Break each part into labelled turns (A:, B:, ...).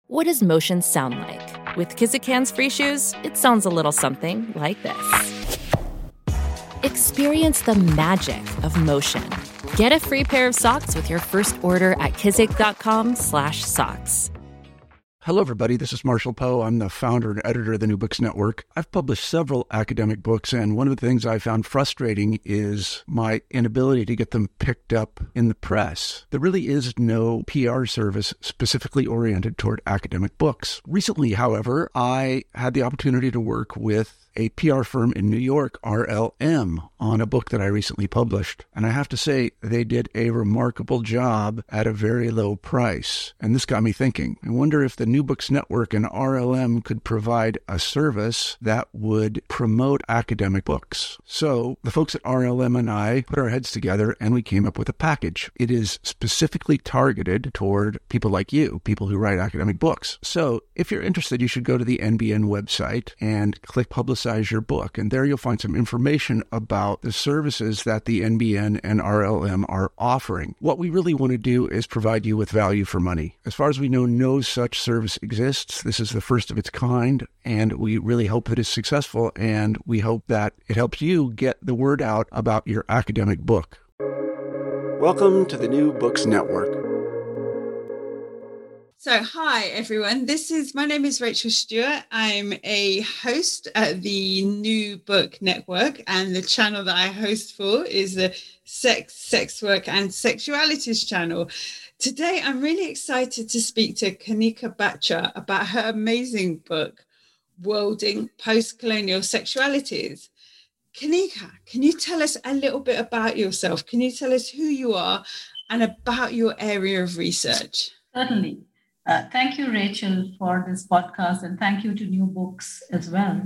A: What does motion sound like? With Kizikans free shoes, it sounds a little something like this. Experience the magic of motion. Get a free pair of socks with your first order at kizik.com/socks.
B: Hello, everybody. This is Marshall Poe. I'm the founder and editor of the New Books Network. I've published several academic books, and one of the things I found frustrating is my inability to get them picked up in the press. There really is no PR service specifically oriented toward academic books. Recently, however, I had the opportunity to work with a PR firm in New York, RLM, on a book that I recently published. And I have to say, they did a remarkable job at a very low price. And this got me thinking. I wonder if the New Books Network and RLM could provide a service that would promote academic books. So the folks at RLM and I put our heads together and we came up with a package. It is specifically targeted toward people like you, people who write academic books. So if you're interested, you should go to the NBN website and click Publicize Your Book. And there you'll find some information about the services that the NBN and RLM are offering. What we really want to do is provide you with value for money. As far as we know, no such service exists. This is the first of its kind, and we really hope that it's successful, and we hope that it helps you get the word out about your academic book. Welcome to the New Books Network.
C: So, hi everyone. My name is Rachel Stewart. I'm a host at the New Book Network, and the channel that I host for is the Sex Work and Sexualities channel. Today, I'm really excited to speak to Kanika Batra about her amazing book, Worlding Post-Colonial Sexualities. Kanika, can you tell us a little bit about yourself? Can you tell us who you are and about your area of research?
D: Certainly. Thank you, Rachel, for this podcast, and thank you to New Books as well.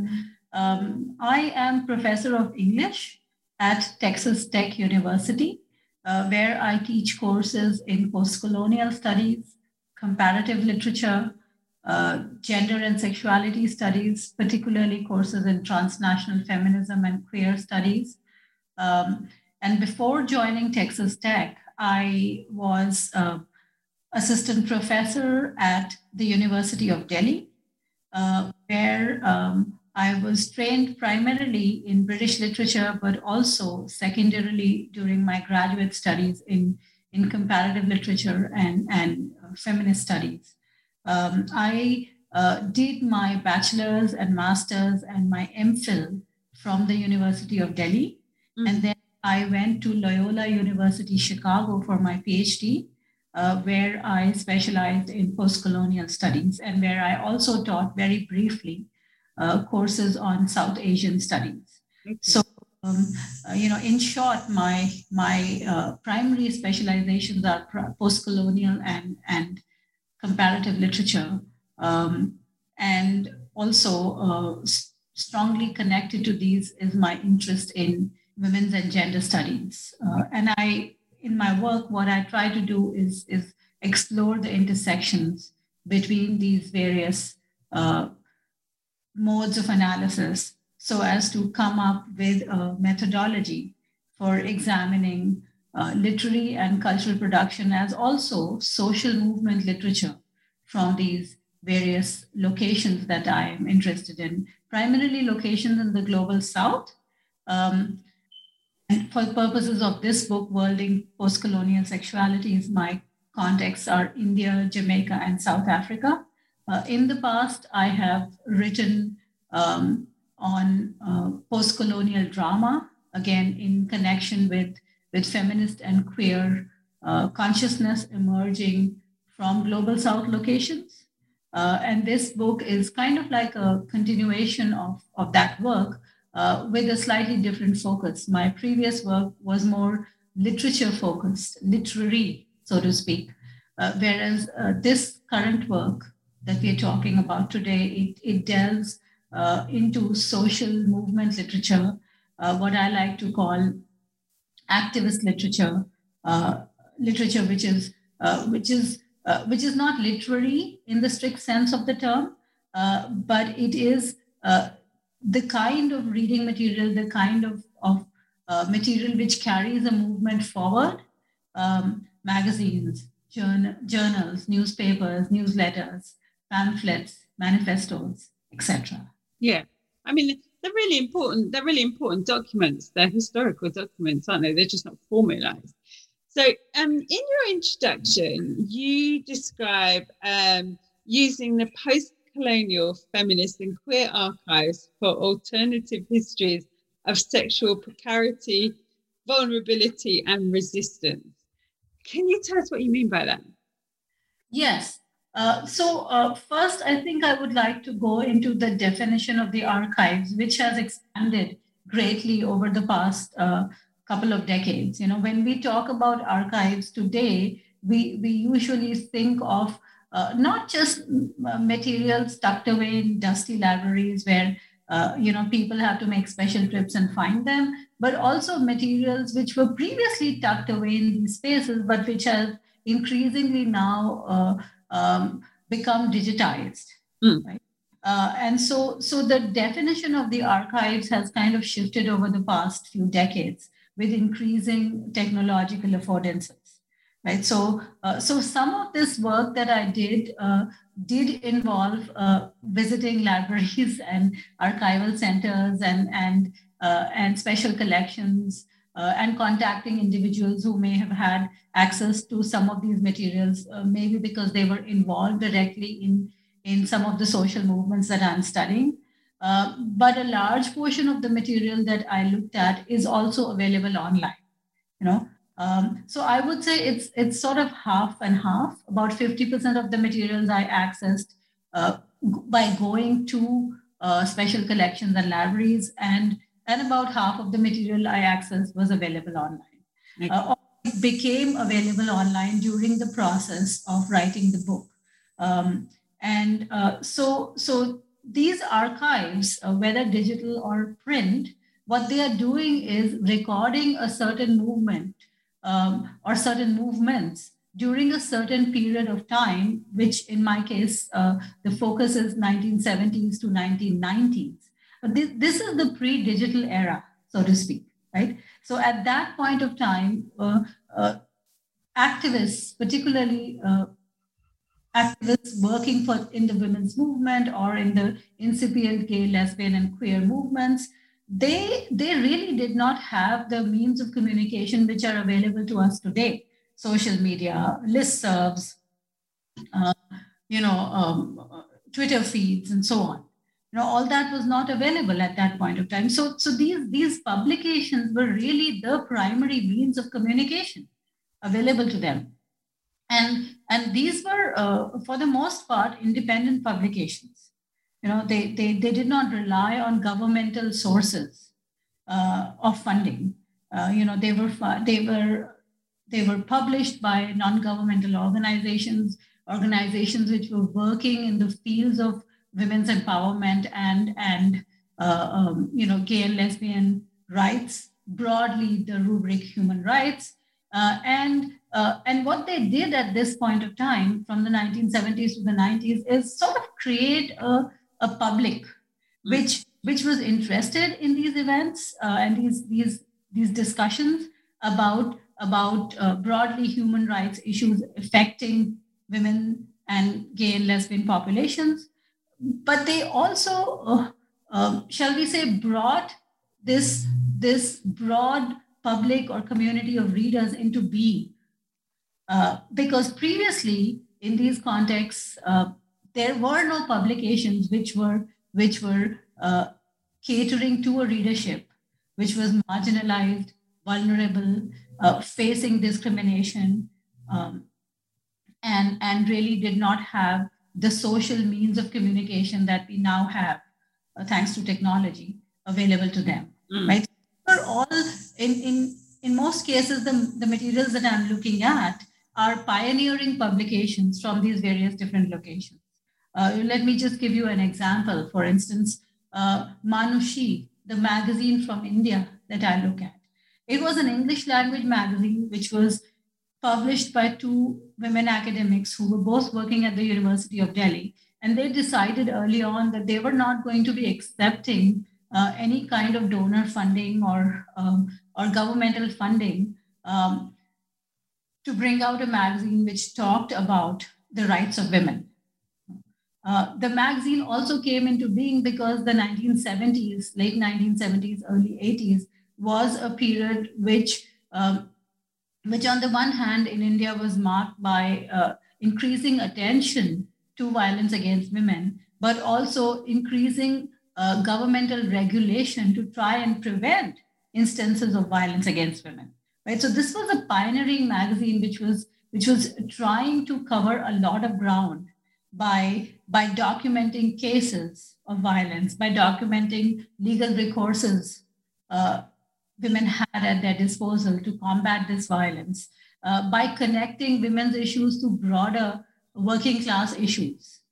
D: I am professor of English at Texas Tech University, where I teach courses in post-colonial studies, comparative literature, gender and sexuality studies, particularly courses in transnational feminism and queer studies. And before joining Texas Tech, I was assistant professor at the University of Delhi, where I was trained primarily in British literature, but also secondarily during my graduate studies in comparative literature and feminist studies. I did my bachelor's and master's and my MPhil from the University of Delhi. And then I went to Loyola University, Chicago for my PhD, where I specialized in post-colonial studies and where I also taught very briefly courses on South Asian studies. Okay. So, in short, my primary specializations are post-colonial and comparative literature, and also strongly connected to these is my interest in women's and gender studies. In my work, what I try to do is explore the intersections between these various modes of analysis so as to come up with a methodology for examining literary and cultural production as also social movement literature from these various locations that I am interested in, primarily locations in the global South. And for purposes of this book, Worlding Post-Colonial Sexualities, my contexts are India, Jamaica, and South Africa. In the past, I have written on post-colonial drama, again, in connection with feminist and queer consciousness emerging from global South locations. And this book is kind of like a continuation of that work, with a slightly different focus. My previous work was more literature focused, literary, so to speak, whereas this current work that we're talking about today, it delves into social movement literature, what I like to call activist literature, literature which is not literary in the strict sense of the term, but it is the kind of reading material, the kind of material which carries a movement forward, magazines, journals, newspapers, newsletters, pamphlets, manifestos, etc.
C: Yeah. I mean, they're really important. They're really important documents. They're historical documents, aren't they? They're just not formalized. So in your introduction, you describe using the post-colonial feminist and queer archives for alternative histories of sexual precarity, vulnerability, and resistance. Can you tell us what you mean by that?
D: Yes. First, I think I would like to go into the definition of the archives, which has expanded greatly over the past couple of decades. You know, when we talk about archives today, we usually think of not just materials tucked away in dusty libraries where people have to make special trips and find them, but also materials which were previously tucked away in these spaces, but which have increasingly now become digitized, right? And so the definition of the archives has kind of shifted over the past few decades with increasing technological affordances, right? So some of this work that I did involve visiting libraries and archival centers and special collections and contacting individuals who may have had access to some of these materials, maybe because they were involved directly in some of the social movements that I'm studying. But a large portion of the material that I looked at is also available online. So I would say it's sort of half and half. About 50% of the materials I accessed by going to special collections and libraries, and about half of the material I accessed was available online. Okay. It became available online during the process of writing the book. So these archives, whether digital or print, what they are doing is recording a certain movement or certain movements during a certain period of time, which in my case, the focus is 1970s to 1990s. This is the pre-digital era, so to speak, right? So at that point of time, activists, particularly activists working in the women's movement or in the incipient gay, lesbian, and queer movements, they really did not have the means of communication which are available to us today. Social media, listservs, Twitter feeds, and so on. All that was not available at that point of time. So these publications were really the primary means of communication available to them. And these were, for the most part, independent publications. They did not rely on governmental sources of funding. They were published by non-governmental organizations which were working in the fields of women's empowerment and gay and lesbian rights, broadly the rubric human rights. And what they did at this point of time, from the 1970s to the 90s, is sort of create a public which was interested in these events and these discussions about broadly human rights issues affecting women and gay and lesbian populations. But they also, shall we say, brought this broad public or community of readers into being. Because previously, in these contexts, there were no publications which were catering to a readership which was marginalized, vulnerable, facing discrimination, and really did not have the social means of communication that we now have, thanks to technology, available to them, right? For all, in most cases, the materials that I'm looking at are pioneering publications from these various different locations. Let me just give you an example. For instance, Manushi, the magazine from India that I look at. It was an English language magazine which was published by two women academics who were both working at the University of Delhi. And they decided early on that they were not going to be accepting any kind of donor funding or governmental funding to bring out a magazine which talked about the rights of women. The magazine also came into being because the 1970s, late 1970s, early 80s, was a period which on the one hand in India was marked by increasing attention to violence against women, but also increasing governmental regulation to try and prevent instances of violence against women. Right. So this was a pioneering magazine which was trying to cover a lot of ground by documenting cases of violence, by documenting legal recourses women had at their disposal to combat this violence, by connecting women's issues to broader working class issues,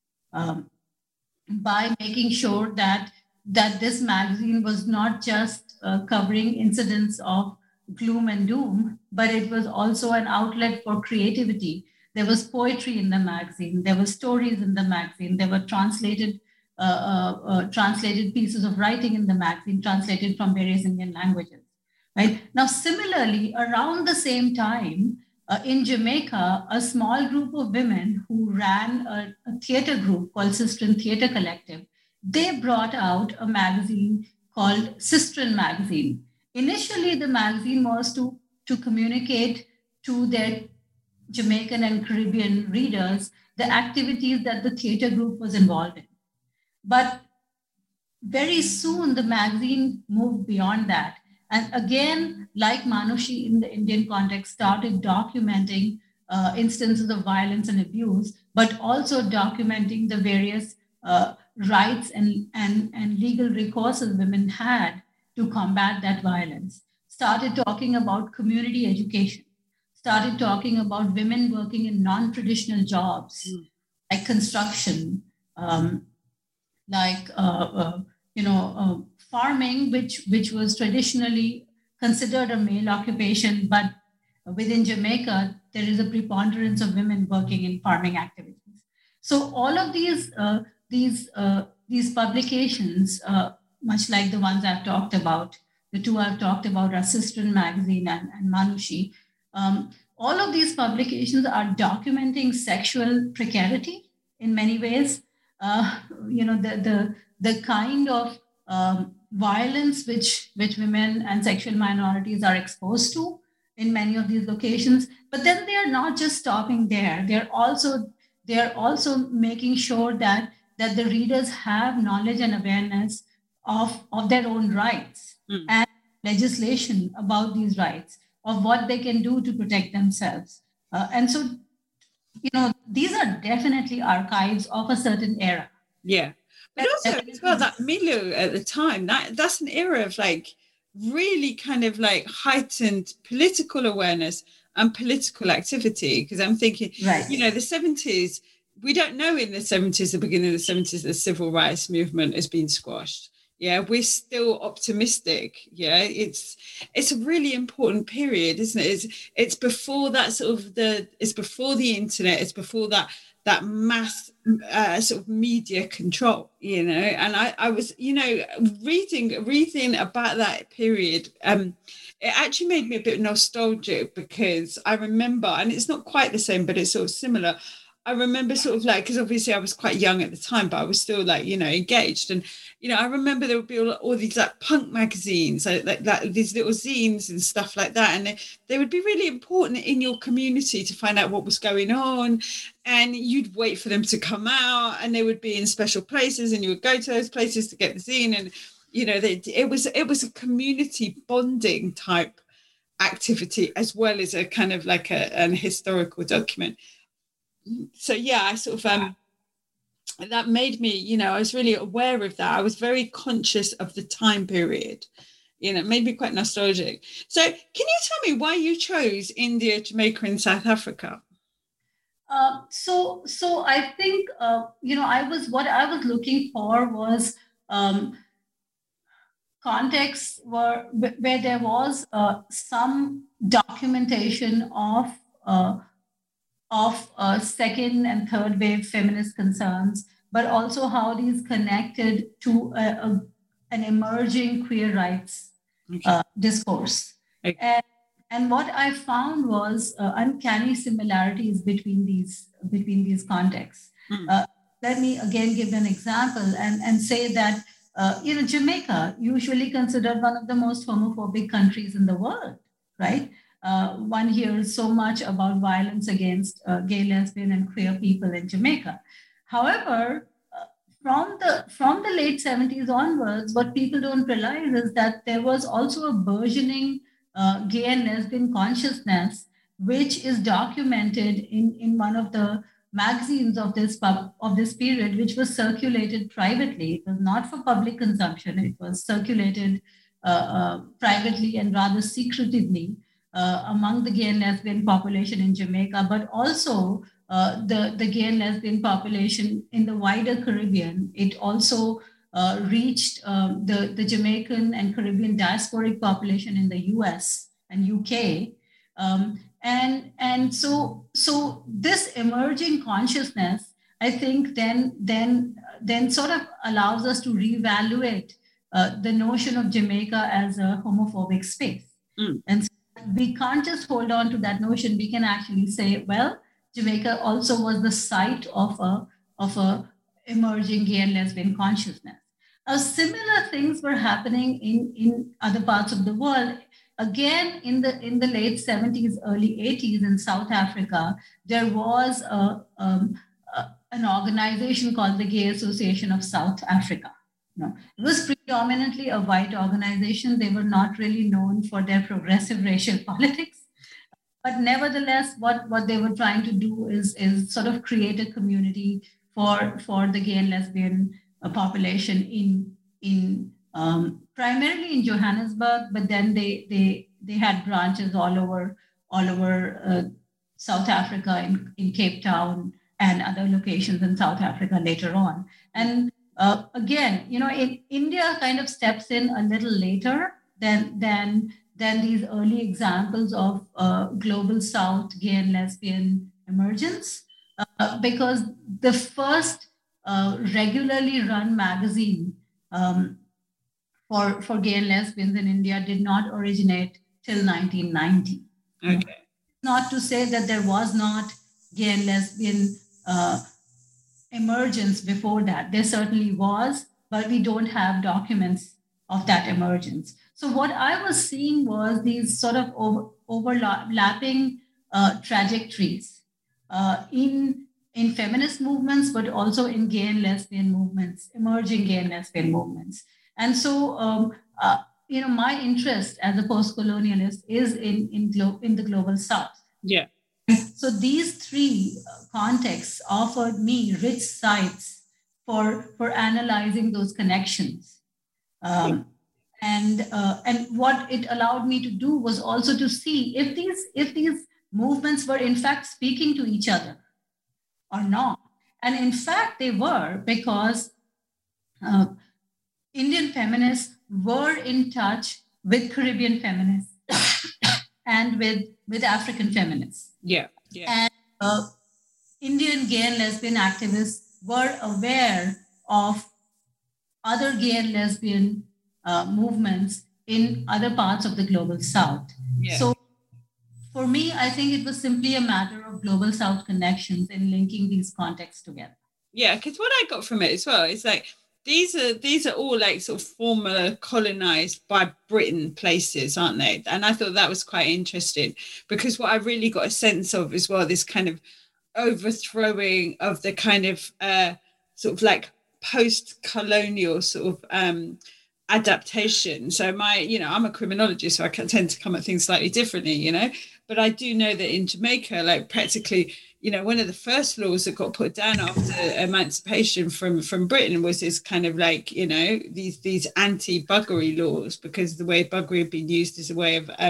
D: by making sure that this magazine was not just covering incidents of gloom and doom, but it was also an outlet for creativity. There was poetry in the magazine. There were stories in the magazine. There were translated pieces of writing in the magazine, translated from various Indian languages. Right now, similarly, around the same time, in Jamaica, a small group of women who ran a theater group called Sistren Theater Collective, they brought out a magazine called Sistren Magazine. Initially, the magazine was to communicate to their Jamaican and Caribbean readers the activities that the theater group was involved in. But very soon, the magazine moved beyond that. And again, like Manushi in the Indian context, started documenting instances of violence and abuse, but also documenting the various rights and legal recourses women had to combat that violence. Started talking about community education, started talking about women working in non-traditional jobs, like construction, farming, which was traditionally considered a male occupation, but within Jamaica, there is a preponderance of women working in farming activities. So all of these publications, much like the ones I've talked about, the two I've talked about are Sistren Magazine and Manushi. All of these publications are documenting sexual precarity in many ways. The kind of violence which women and sexual minorities are exposed to in many of these locations. But then they are not just stopping there. They're also making sure that the readers have knowledge and awareness of their own rights and legislation about these rights, of what they can do to protect themselves. And so, these are definitely archives of a certain era.
C: Yeah. But also as well, that milieu at the time, that's an era of like really kind of like heightened political awareness and political activity. Because I'm thinking,
D: right,
C: the 70s, we don't know in the 70s, the beginning of the 70s, the civil rights movement has been squashed. Yeah, we're still optimistic. Yeah, it's a really important period, isn't it? It's before that it's before the internet, it's before that mass sort of media control, and I was, reading about that period. It actually made me a bit nostalgic because I remember, and it's not quite the same, but it's sort of similar. I remember sort of like, because obviously I was quite young at the time, but I was still like, engaged. And, I remember there would be all these like punk magazines, like these little zines and stuff like that. And they would be really important in your community to find out what was going on. And you'd wait for them to come out, and they would be in special places, and you would go to those places to get the zine. And, it was a community bonding type activity, as well as a kind of like an historical document. So yeah, I sort of that made me, I was really aware of that. I was very conscious of the time period. It made me quite nostalgic. So can you tell me why you chose India, Jamaica, and South Africa?
D: So I think what I was looking for was contexts where there was some documentation of second and third wave feminist concerns, but also how these connected to an emerging queer rights discourse. Okay. And what I found was uncanny similarities between these contexts. let me again give an example and say that, Jamaica, usually considered one of the most homophobic countries in the world, right? One hears so much about violence against gay, lesbian, and queer people in Jamaica. However, from the late 70s onwards, what people don't realize is that there was also a burgeoning gay and lesbian consciousness, which is documented in one of the magazines of this period, which was circulated privately. It was not for public consumption. It was circulated privately and rather secretively among the gay and lesbian population in Jamaica, but also the gay and lesbian population in the wider Caribbean. It also reached the Jamaican and Caribbean diasporic population in the US and UK. And so this emerging consciousness, I think, then sort of allows us to reevaluate the notion of Jamaica as a homophobic space. And so we can't just hold on to that notion. We can actually say, well, Jamaica also was the site of a emerging gay and lesbian consciousness. Similar things were happening in other parts of the world. Again, in the late 70s, early 80s in South Africa, there was an organization called the Gay Association of South Africa. It was predominantly a white organization. They were not really known for their progressive racial politics. But nevertheless, what they were trying to do is sort of create a community for the gay and lesbian population in primarily in Johannesburg, but then they had branches all over South Africa, in Cape Town and other locations in South Africa later on. And again, in India kind of steps in a little later than these early examples of global South gay and lesbian emergence, because the first regularly run magazine for gay and lesbians in India did not originate till 1990.
C: Okay.
D: Not to say that there was not gay and lesbian emergence before that. There certainly was, but we don't have documents of that emergence. So what I was seeing was these sort of overlapping trajectories in feminist movements, but also in gay and lesbian movements, emerging gay and lesbian movements. And so, my interest as a post-colonialist is in the global South.
C: Yeah.
D: So these three contexts offered me rich sites for analyzing those connections. And what it allowed me to do was also to see if these movements were in fact speaking to each other or not. And in fact, they were, because Indian feminists were in touch with Caribbean feminists and with African feminists.
C: Yeah.
D: And Indian gay and lesbian activists were aware of other gay and lesbian movements in other parts of the global South.
C: Yeah.
D: So for me, I think it was simply a matter of global South connections and linking these contexts together.
C: Yeah, because what I got from it as well is like, these are all like sort of former colonized by Britain places, aren't they? And I thought that was quite interesting, because what I really got a sense of as well, this kind of overthrowing of the kind of sort of like post-colonial sort of adaptation. So I'm a criminologist, so I can tend to come at things slightly differently, but I do know that in Jamaica, like practically, one of the first laws that got put down after emancipation from Britain was this kind of like, these anti-buggery laws, because the way buggery had been used as a way of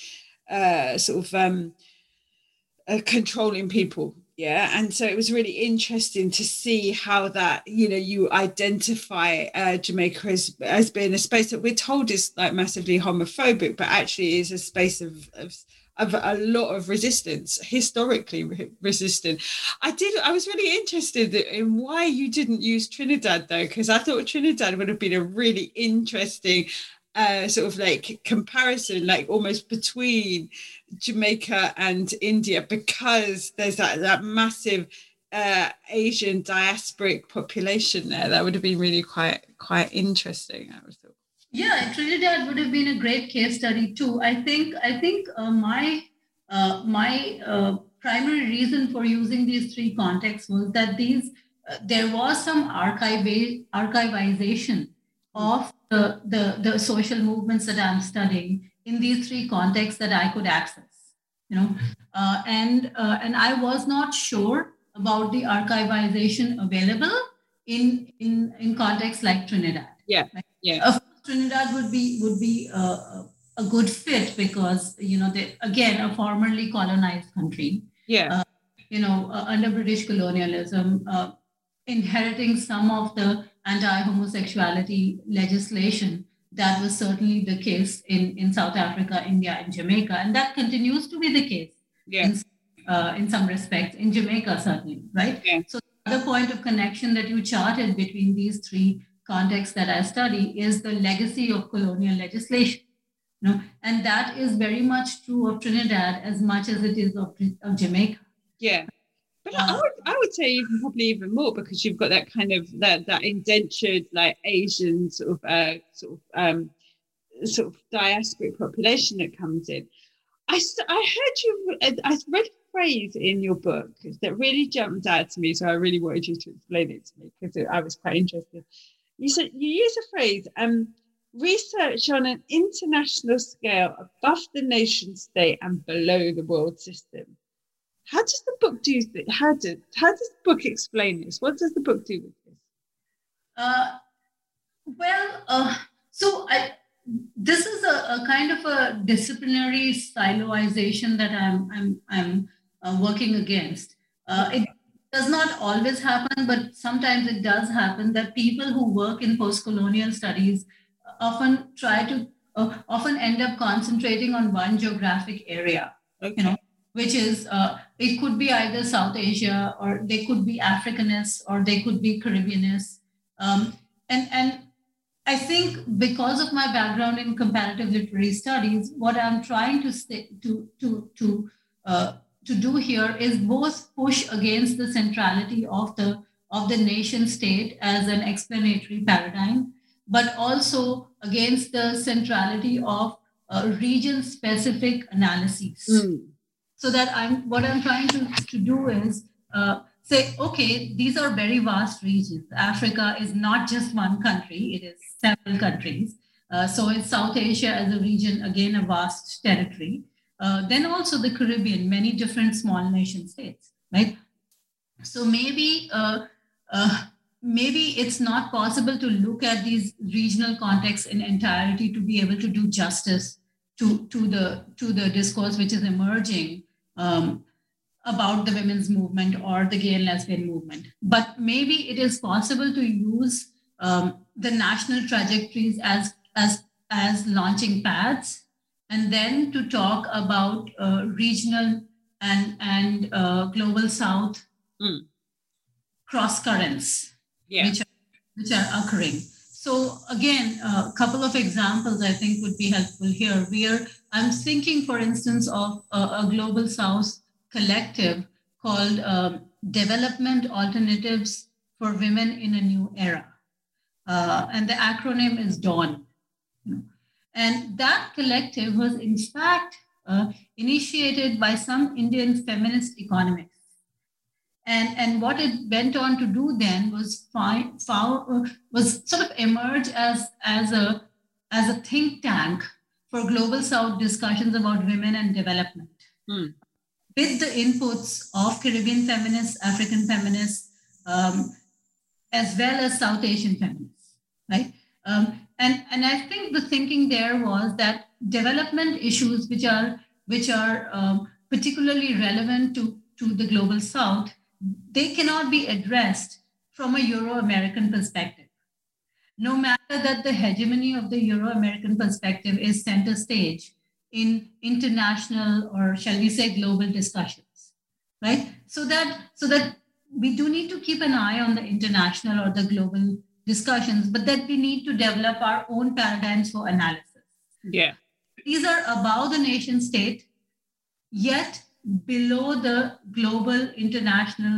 C: controlling people. Yeah. And so it was really interesting to see how that, you identify Jamaica as being a space that we're told is like massively homophobic, but actually is a space of a lot of resistance, historically resistant. I was really interested in why you didn't use Trinidad though, because I thought Trinidad would have been a really interesting sort of like comparison, like almost between Jamaica and India, because there's that massive Asian diasporic population there. That would have been really quite interesting, I would thought.
D: Yeah, Trinidad would have been a great case study too. I think my primary reason for using these three contexts was that there was some archivization of the social movements that I'm studying in these three contexts that I could access. And I was not sure about the archivization available in contexts like Trinidad.
C: Yeah, yeah.
D: Of course, Trinidad would be a good fit because they, again, a formerly colonized country.
C: Yeah.
D: Under British colonialism, inheriting some of the anti-homosexuality legislation. That was certainly the case in South Africa, India, and Jamaica, and that continues to be the case.
C: Yeah.
D: In some respects, in Jamaica, certainly, right?
C: Yeah.
D: So the point of connection that you charted between these three contexts that I study is the legacy of colonial legislation. And that is very much true of Trinidad as much as it is of Jamaica.
C: Yeah. But I would say probably even more, because you've got that kind of that indentured, like, Asian sort of diasporic population that comes in. I read a phrase in your book that really jumped out to me, so I really wanted you to explain it to me because I was quite interested. You said you use a phrase, research on an international scale above the nation state and below the world system. How does the book do this? How does the book explain this? What does the book do with this?
D: This is a kind of a disciplinary siloization that I'm working against. It does not always happen, but sometimes it does happen that people who work in post-colonial studies often end up concentrating on one geographic area.
C: Okay.
D: Which is, it could be either South Asia, or they could be Africanists, or they could be Caribbeanists. And I think because of my background in comparative literary studies, what I'm trying to do here is both push against the centrality of the nation state as an explanatory paradigm, but also against the centrality of region-specific analyses. So that what I'm trying to do is say, okay, these are very vast regions. Africa is not just one country, it is several countries. So is South Asia as a region, again, a vast territory. Then also the Caribbean, many different small nation states, right? So maybe it's not possible to look at these regional contexts in entirety to be able to do justice to the discourse which is emerging about the women's movement or the gay and lesbian movement. But maybe it is possible to use the national trajectories as launching pads, and then to talk about regional and global South cross currents, which are occurring. So again, a couple of examples I think would be helpful here. I'm thinking, for instance, of a global South collective called Development Alternatives for Women in a New Era. And the acronym is DAWN. And that collective was in fact initiated by some Indian feminist economists. And what it went on to do then was sort of emerge as a think tank for global South discussions about women and development, with the inputs of Caribbean feminists, African feminists, as well as South Asian feminists, right? And I think the thinking there was that development issues which are particularly relevant to the global South, they cannot be addressed from a Euro-American perspective. No matter that the hegemony of the Euro-American perspective is center stage in international, or shall we say global discussions, right? So that we do need to keep an eye on the international or the global discussions, but that we need to develop our own paradigms for analysis.
C: Yeah.
D: These are above the nation state, yet below the global international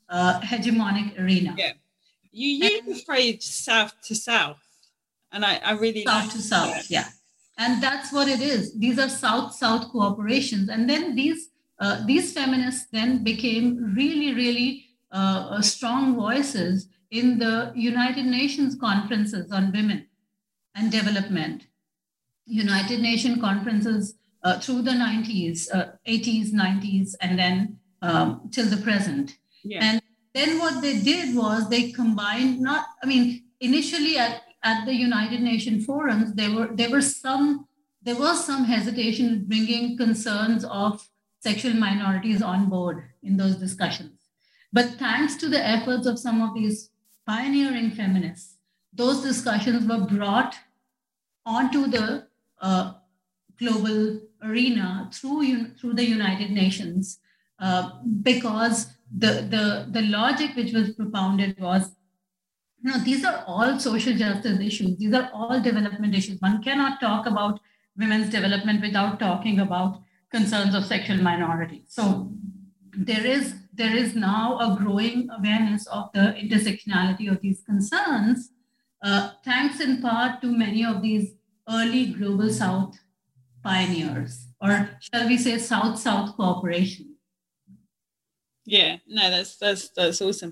D: hegemonic arena.
C: Yeah. You use the phrase South to South, and I really
D: South to South, yeah. And that's what it is. These are South-South cooperations. And then these feminists then became really, really strong voices in the United Nations conferences on women and development. United Nations conferences through the 90s, 80s, 90s, and then till the present.
C: Yeah.
D: And then what they did was they combined, initially at the United Nations forums, there was some hesitation in bringing concerns of sexual minorities on board in those discussions. But thanks to the efforts of some of these pioneering feminists, those discussions were brought onto the global arena through the United Nations, because the logic which was propounded was, these are all social justice issues. These are all development issues. One cannot talk about women's development without talking about concerns of sexual minorities. So there is now a growing awareness of the intersectionality of these concerns, thanks in part to many of these early Global South pioneers, or shall we say South-South cooperation.
C: Yeah, no, that's awesome.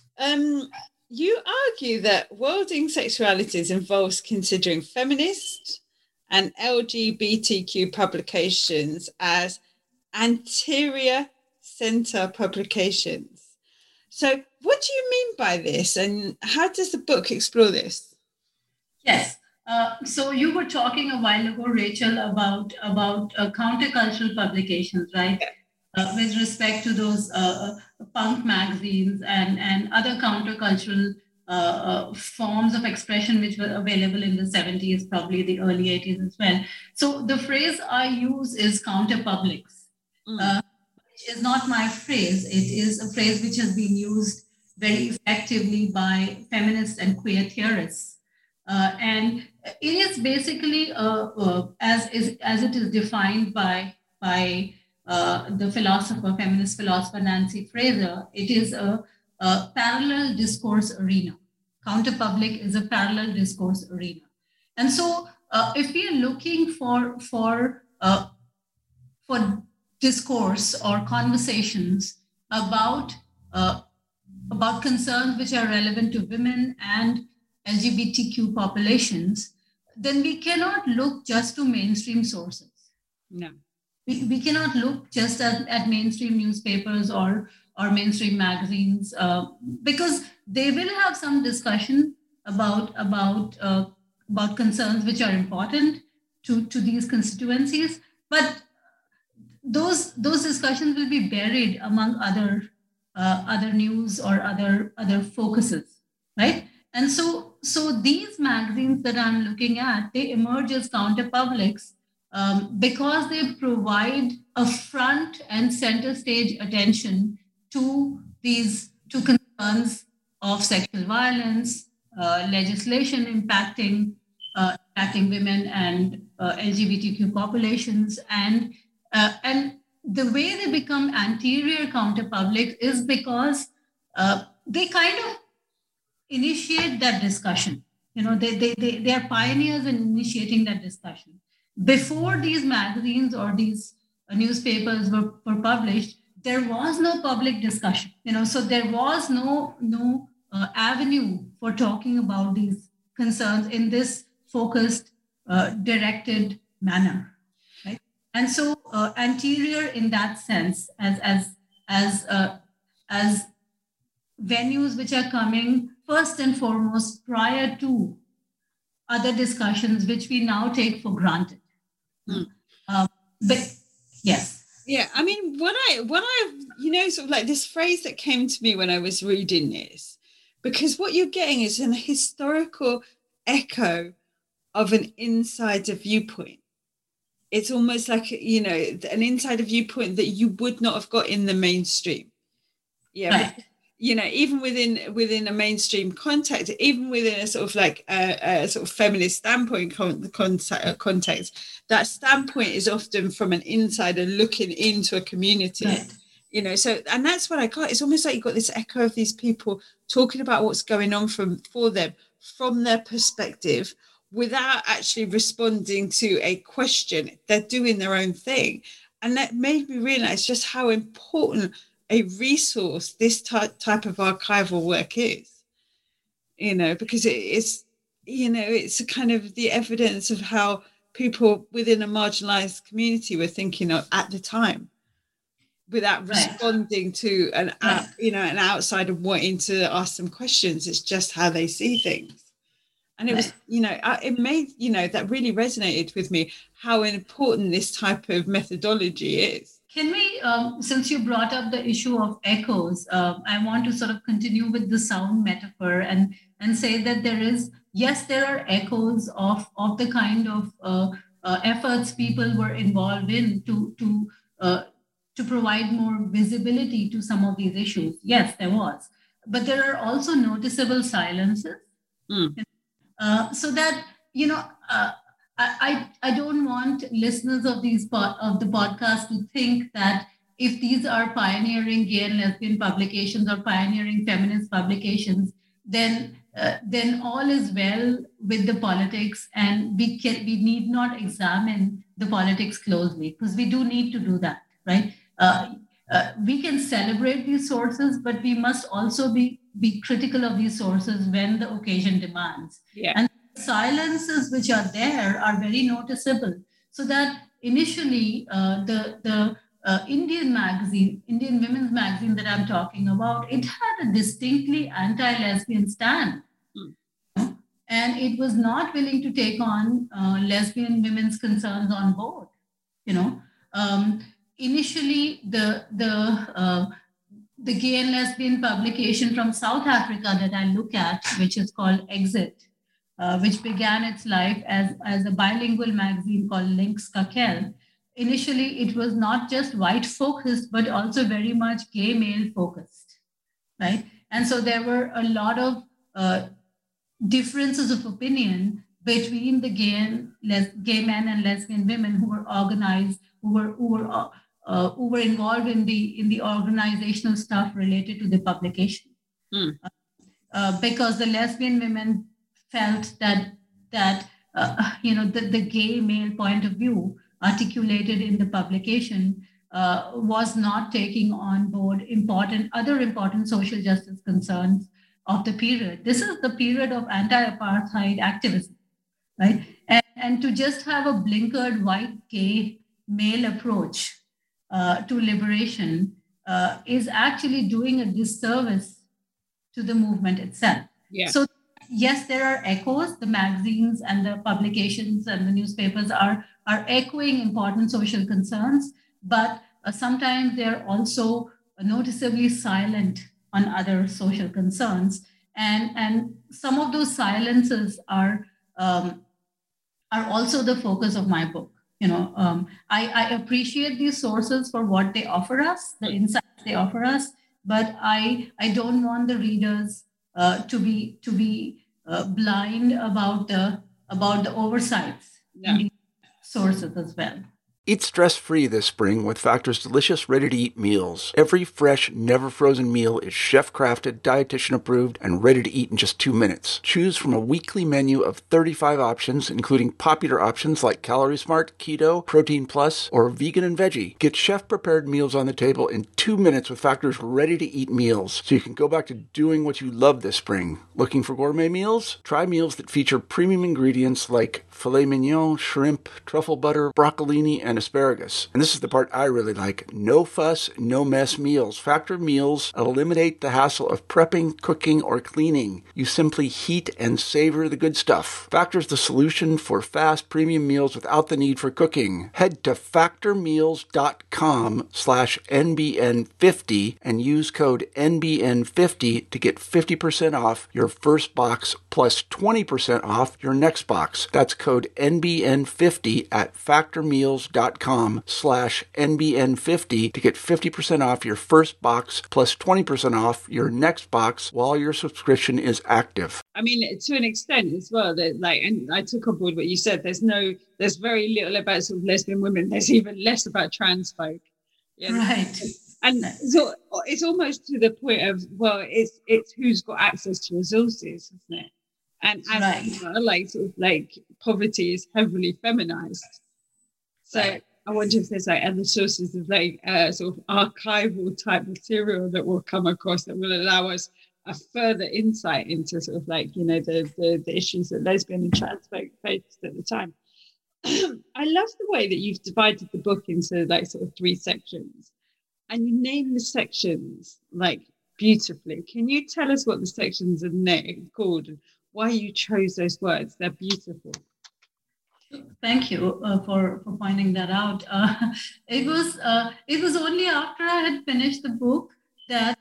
C: You argue that worlding sexualities involves considering feminist and LGBTQ publications as anterior center publications. So what do you mean by this, and how does the book explore this?
D: Yes. So you were talking a while ago, Rachel, about countercultural publications, right? Yeah. With respect to those punk magazines and other countercultural forms of expression which were available in the 70s, probably the early 80s as well. So the phrase I use is counterpublics, which is not my phrase. It is a phrase which has been used very effectively by feminists and queer theorists. And it is basically, as it is defined by the feminist philosopher Nancy Fraser, it is a parallel discourse arena. Counterpublic is a parallel discourse arena. And so if we are looking for discourse or conversations about concerns which are relevant to women and LGBTQ populations, then we cannot look just to mainstream sources.
C: No.
D: We cannot look just at mainstream newspapers or mainstream magazines, because they will have some discussion about concerns which are important to these constituencies, but those discussions will be buried among other news or other focuses, right? And so these magazines that I'm looking at, they emerge as counterpublics because they provide a front and center stage attention to concerns of sexual violence, legislation impacting women and LGBTQ populations, and the way they become anterior counterpublic is because they kind of initiate that discussion. They are pioneers in initiating that discussion. Before these magazines or these newspapers were published, there was no public discussion. So there was no avenue for talking about these concerns in this focused, directed manner, right? And so anterior in that sense, as venues which are coming first and foremost prior to other discussions which we now take for granted. But yes.
C: Yeah, I mean, what I sort of like this phrase that came to me when I was reading this, because what you're getting is an historical echo of an insider viewpoint. It's almost like, an insider viewpoint that you would not have got in the mainstream. Yeah.
D: Right.
C: Even within a mainstream context, even within a sort of like a sort of feminist standpoint context, that standpoint is often from an insider looking into a community.
D: Right.
C: So, and that's what I got. It's almost like you got this echo of these people talking about what's going on for them from their perspective without actually responding to a question. They're doing their own thing. And that made me realize just how important a resource this type of archival work is, because it's a kind of the evidence of how people within a marginalized community were thinking of at the time, without responding to an outsider wanting to ask them questions. It's just how they see things. And it was, it made, that really resonated with me, how important this type of methodology is.
D: Can we, since you brought up the issue of echoes, I want to sort of continue with the sound metaphor and say that there are echoes of the kind of efforts people were involved in to provide more visibility to some of these issues. Yes, there was. But there are also noticeable silences. So that, I don't want listeners of the podcast to think that if these are pioneering gay and lesbian publications or pioneering feminist publications, then all is well with the politics, and we need not examine the politics closely, because we do need to do that, right? We can celebrate these sources, but we must also be critical of these sources when the occasion demands.
C: Yeah.
D: And silences which are there are very noticeable. So that initially the Indian women's magazine that I'm talking about, it had a distinctly anti-lesbian stand. And it was not willing to take on lesbian women's concerns on board. Initially, the gay and lesbian publication from South Africa that I look at, which is called Exit, which began its life as a bilingual magazine called Links Kakel. Initially, it was not just white focused, but also very much gay male focused, right? And so there were a lot of differences of opinion between the gay men and lesbian women who were organized, who were involved in the organizational stuff related to the publication, because the lesbian women felt that the gay male point of view articulated in the publication was not taking on board other important social justice concerns of the period. This is the period of anti-apartheid activism, right? And to just have a blinkered white gay male approach to liberation is actually doing a disservice to the movement itself.
C: Yeah.
D: So yes, there are echoes. The magazines and the publications and the newspapers are echoing important social concerns, but sometimes they're also noticeably silent on other social concerns. And some of those silences are also the focus of my book. I appreciate these sources for what they offer us, the insights they offer us, but I don't want the readers to be blind about the oversights in these sources as well.
B: Eat stress-free this spring with Factor's delicious, ready-to-eat meals. Every fresh, never-frozen meal is chef-crafted, dietitian-approved, and ready to eat in just 2 minutes. Choose from a weekly menu of 35 options, including popular options like Calorie Smart, Keto, Protein Plus, or Vegan and Veggie. Get chef-prepared meals on the table in 2 minutes with Factor's ready-to-eat meals, so you can go back to doing what you love this spring. Looking for gourmet meals? Try meals that feature premium ingredients like filet mignon, shrimp, truffle butter, broccolini, and asparagus. And this is the part I really like. No fuss, no mess meals. Factor meals eliminate the hassle of prepping, cooking, or cleaning. You simply heat and savor the good stuff. Factor's the solution for fast premium meals without the need for cooking. Head to factormeals.com/NBN50 and use code NBN50 to get 50% off your first box plus 20% off your next box. That's code NBN50 at factormeals.com/NBN50 to get 50% off your first box plus 20% off your next box while your subscription is active.
C: I mean, to an extent as well, that and I took on board what you said. There's very little about sort of lesbian women. There's even less about trans folk.
D: Right.
C: And so it's almost to the point of, well, it's who's got access to resources, isn't it? And as you know, like sort of like poverty is heavily feminized. So I wonder if there's like other sources of like sort of archival type material that we'll come across that will allow us a further insight into sort of like, you know, the issues that lesbian and trans folk faced at the time. I love the way that you've divided the book into like sort of 3 sections. And you name the sections like beautifully. Can you tell us what the sections are called and why you chose those words? They're beautiful.
D: Thank you for pointing that out. It was only after I had finished the book that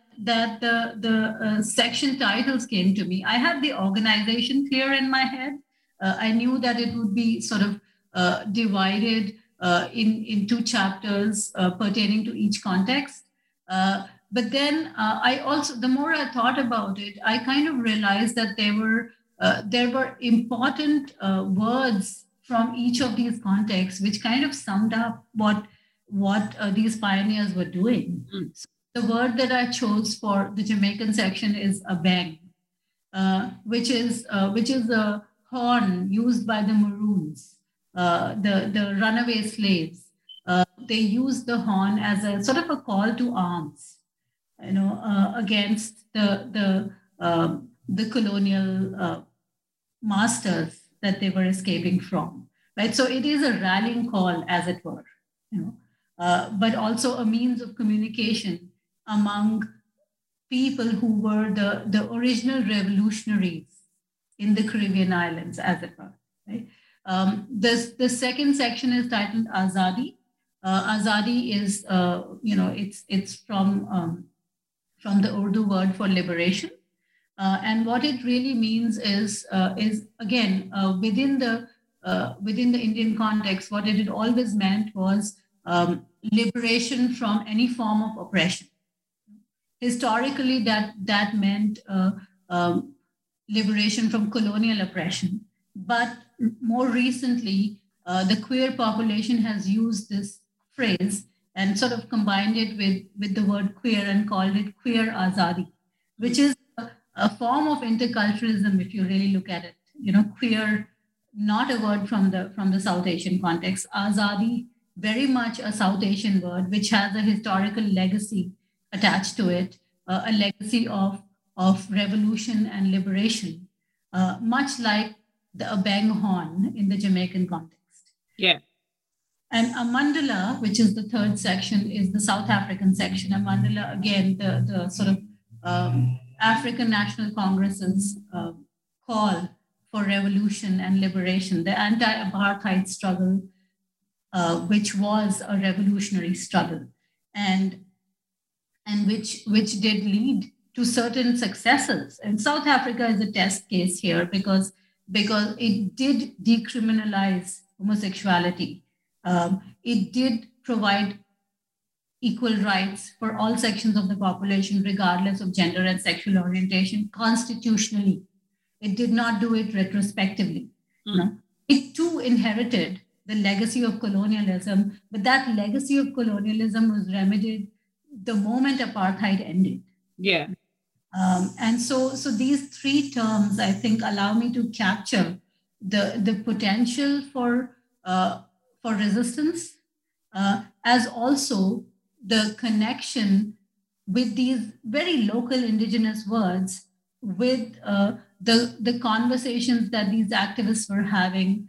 D: the section titles came to me. I had the organization clear in my head. I knew that it would be sort of divided in 2 chapters pertaining to each context. But then I also, the more I thought about it, I kind of realized that there were important words from each of these contexts, which kind of summed up what these pioneers were doing. So the word that I chose for the Jamaican section is abeng, which is a horn used by the Maroons, the runaway slaves. They used the horn as a sort of a call to arms, you know, against the colonial masters that they were escaping from, right? So it is a rallying call, as it were, you know, but also a means of communication among people who were the original revolutionaries in the Caribbean islands, as it were, right? The second section is titled Azadi. Azadi is, you know, it's from the Urdu word for liberation. And what it really means is again, within the Indian context, what it had always meant was liberation from any form of oppression. Historically, that meant liberation from colonial oppression. But more recently, the queer population has used this phrase and sort of combined it with the word queer and called it queer azadi, which is a form of interculturalism, if you really look at it. You know, queer, not a word from the South Asian context. Azadi, very much a South Asian word, which has a historical legacy attached to it, a legacy of revolution and liberation, much like the abeng horn in the Jamaican context.
C: Yeah.
D: And a mandala, which is the third section, is the South African section. A mandala, again, the sort of African National Congress's call for revolution and liberation, the anti-apartheid struggle, which was a revolutionary struggle, and which did lead to certain successes. And South Africa is a test case here because it did decriminalize homosexuality. It did provide equal rights for all sections of the population, regardless of gender and sexual orientation, constitutionally. It did not do it retrospectively. You know? It too inherited the legacy of colonialism, but that legacy of colonialism was remedied the moment apartheid ended.
C: Yeah.
D: And so these 3 terms, I think, allow me to capture the potential for resistance, as also the connection with these very local indigenous words, with the conversations that these activists were having,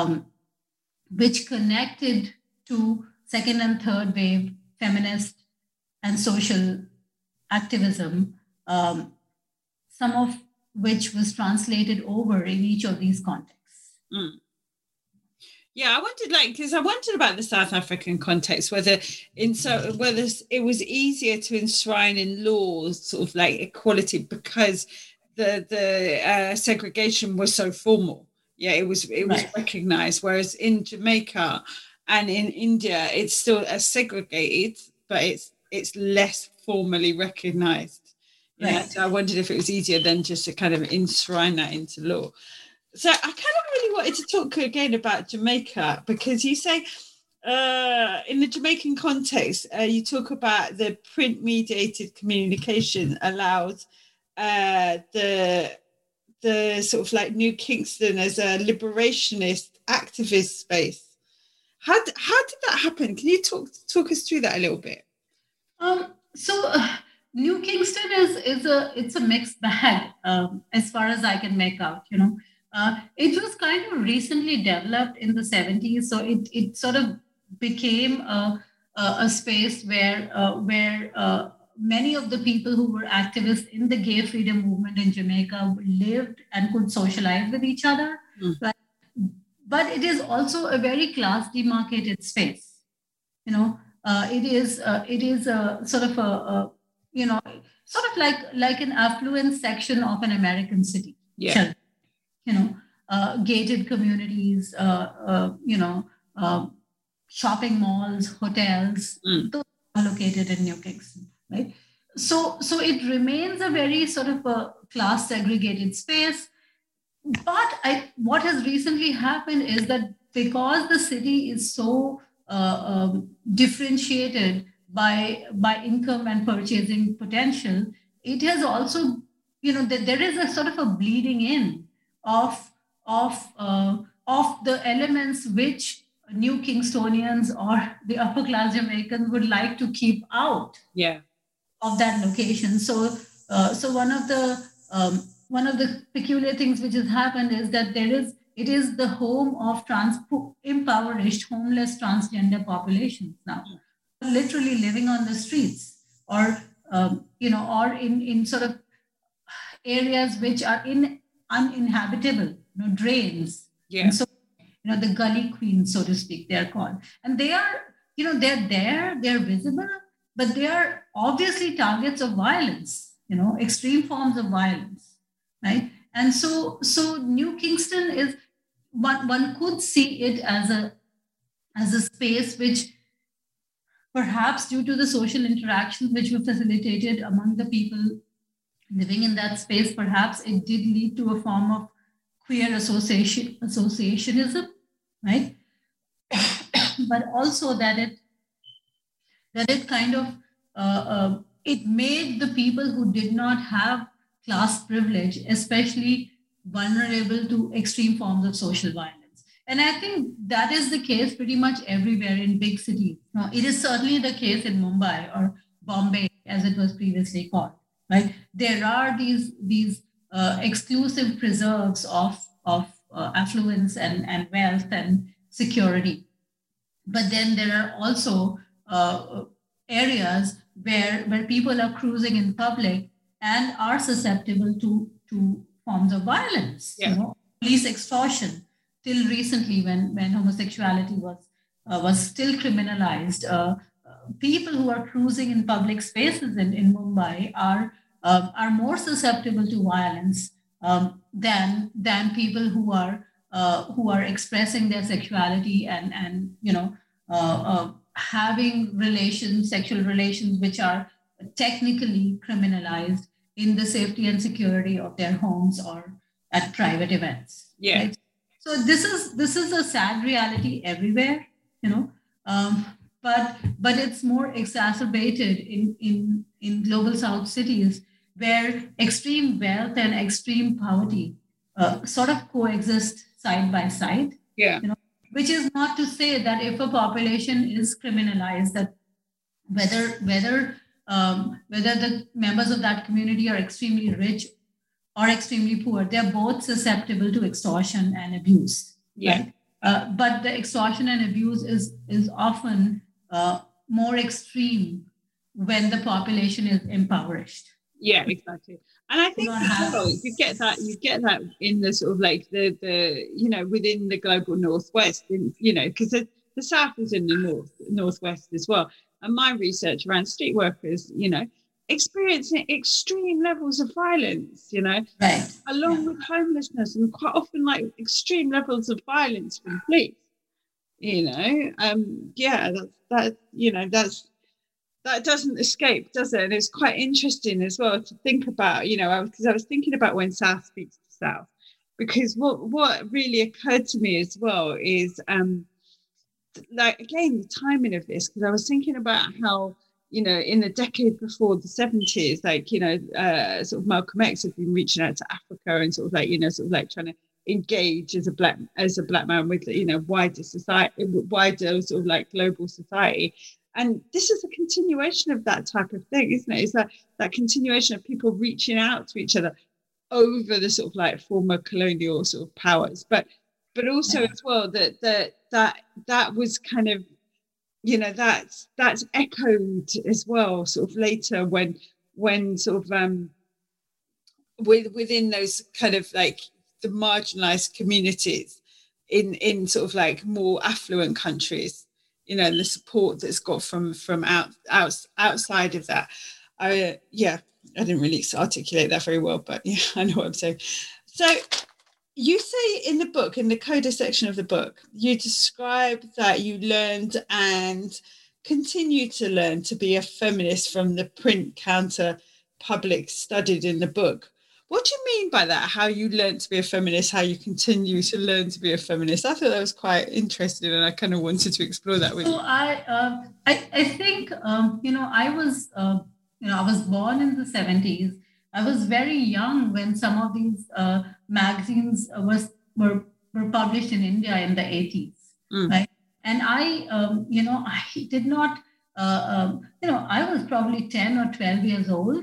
D: which connected to second and third wave feminist and social activism, some of which was translated over in each of these contexts.
C: Yeah, I wondered about the South African context, whether it was easier to enshrine in laws sort of like equality because the segregation was so formal. Yeah, it was recognized, whereas in Jamaica and in India, it's still segregated, but it's less formally recognized. Yeah, so I wondered if it was easier then just to kind of enshrine that into law. So I kind of really wanted to talk again about Jamaica, because you say in the Jamaican context, you talk about the print-mediated communication allowed the sort of like New Kingston as a liberationist activist space. How did that happen? Can you talk us through that a little bit?
D: New Kingston is a mixed bag as far as I can make out. It was kind of recently developed in the 70s, so it sort of became a space where many of the people who were activists in the gay freedom movement in Jamaica lived and could socialize with each other. Right? But it is also a very class demarcated space. It is a sort of like an affluent section of an American city.
C: Yeah.
D: Gated communities, shopping malls, hotels, those are located in New Kingston, right? So it remains a very sort of a class segregated space. But what has recently happened is that because the city is so differentiated by income and purchasing potential, it has also, there is a sort of a bleeding in of the elements which New Kingstonians or the upper class Jamaicans would like to keep out of that location. So one of the peculiar things which has happened is that it is the home of impoverished, homeless transgender populations now, literally living on the streets or in sort of areas which are uninhabitable, drains.
C: Yeah.
D: And so, the gully queens, so to speak, they're called. And they are, they're there, they're visible, but they are obviously targets of violence, extreme forms of violence, right? And so New Kingston is, one could see it as a space which perhaps due to the social interactions which were facilitated among the people living in that space, perhaps it did lead to a form of queer associationism, right? But also that it kind of, it made the people who did not have class privilege, especially vulnerable to extreme forms of social violence. And I think that is the case pretty much everywhere in big cities. Now, it is certainly the case in Mumbai or Bombay, as it was previously called, right? There are these exclusive preserves of affluence and wealth and security. But then there are also areas where people are cruising in public and are susceptible to forms of violence, police extortion. Till recently, when homosexuality was still criminalized, people who are cruising in public spaces in Mumbai are more susceptible to violence than people who are expressing their sexuality and having sexual relations which are technically criminalized in the safety and security of their homes or at private events.
C: Yeah.
D: Right? So this is a sad reality everywhere, but it's more exacerbated in global South cities where extreme wealth and extreme poverty sort of coexist side by side.
C: Yeah.
D: Which is not to say that if a population is criminalized, that whether the members of that community are extremely rich or extremely poor, they're both susceptible to extortion and abuse.
C: Yeah.
D: Right? But the extortion and abuse is often more extreme when the population is impoverished.
C: Yeah, exactly. And I think you get that in the sort of like the within the global Northwest, because the South is in the Northwest as well. And my research around street workers, experiencing extreme levels of violence,
D: right,
C: along with homelessness and quite often like extreme levels of violence from police. That doesn't escape, does it? And it's quite interesting as well to think about, because I was thinking about when South speaks to South, because what really occurred to me as well is like, again, the timing of this, because I was thinking about how, you know, in the decade before the 70s, like, you know, sort of Malcolm X had been reaching out to Africa and sort of like, you know, sort of like trying to engage as a black man with, you know, wider society, wider sort of like global society. And this is a continuation of that type of thing, isn't it? It's that continuation of people reaching out to each other over the sort of like former colonial sort of powers, but also as well that was kind of, you know, that's echoed as well sort of later when sort of within those kind of like the marginalized communities in sort of like more affluent countries, you know, the support that's got from outside of that. I didn't really articulate that very well, but yeah, I know what I'm saying. So you say in the book, in the coda section of the book, you describe that you learned and continue to learn to be a feminist from the print counter public studied in the book. What do you mean by that? How you learned to be a feminist, how you continue to learn to be a feminist? I thought that was quite interesting, and I kind of wanted to explore that with you.
D: I think, you know, I was born in the 70s. I was very young when some of these magazines were published in India in the 80s, right? And I, you know, I did not, you know, I was probably 10 or 12 years old.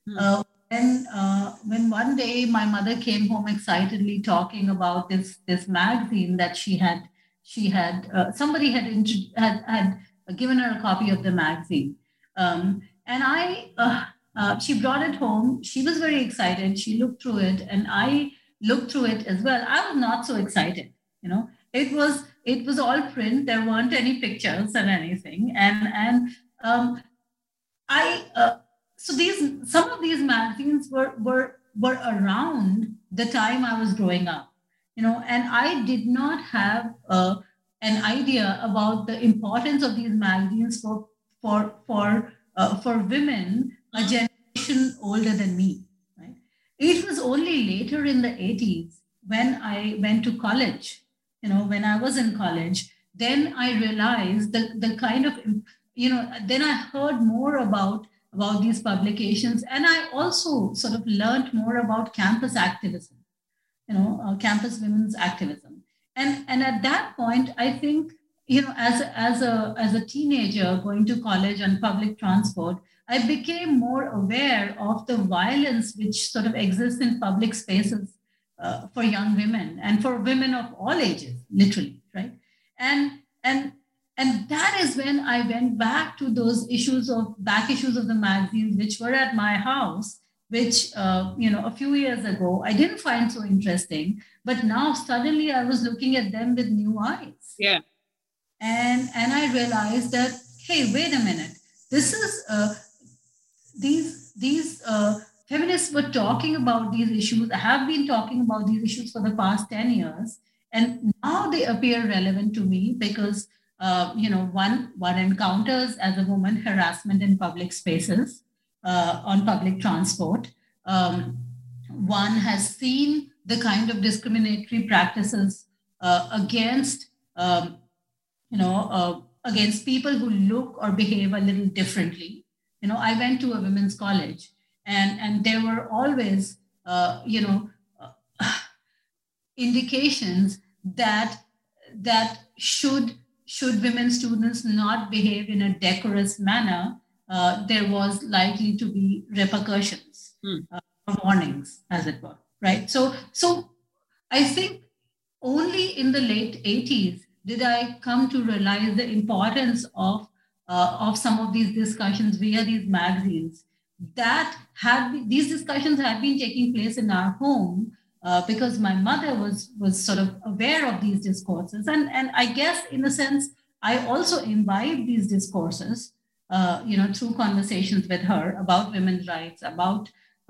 D: When one day my mother came home excitedly talking about this magazine that she had somebody had given her a copy of the magazine, and she brought it home. She was very excited. She looked through it, and I looked through it as well. I was not so excited. You know, it was all print. There weren't any pictures and anything, so some of these magazines were around the time I was growing up, you know, and I did not have an idea about the importance of these magazines for women a generation older than me. Right? It was only later in the 80s when I went to college. You know, when I was in college, then I realized the kind of, you know, then I heard more about these publications. And I also sort of learned more about campus activism, you know, campus women's activism. And at that point, I think, you know, as a teenager going to college on public transport, I became more aware of the violence which sort of exists in public spaces for young women and for women of all ages, literally, right? And that is when I went back to those back issues of the magazines, which were at my house, which, you know, a few years ago, I didn't find so interesting. But now suddenly I was looking at them with new eyes.
C: Yeah.
D: And I realized that, hey, wait a minute. This is, these feminists were talking about these issues, have been talking about these issues for the past 10 years. And now they appear relevant to me because, you know, one encounters as a woman harassment in public spaces, on public transport. One has seen the kind of discriminatory practices against, you know, against people who look or behave a little differently. You know, I went to a women's college, and there were always, you know, indications that should women students not behave in a decorous manner, there was likely to be repercussions, or warnings, as it were, right? So I think only in the late 80s did I come to realize the importance of some of these discussions via these magazines. These discussions had been taking place in our home, because my mother was sort of aware of these discourses. And I guess, in a sense, I also imbibed these discourses, you know, through conversations with her about women's rights, about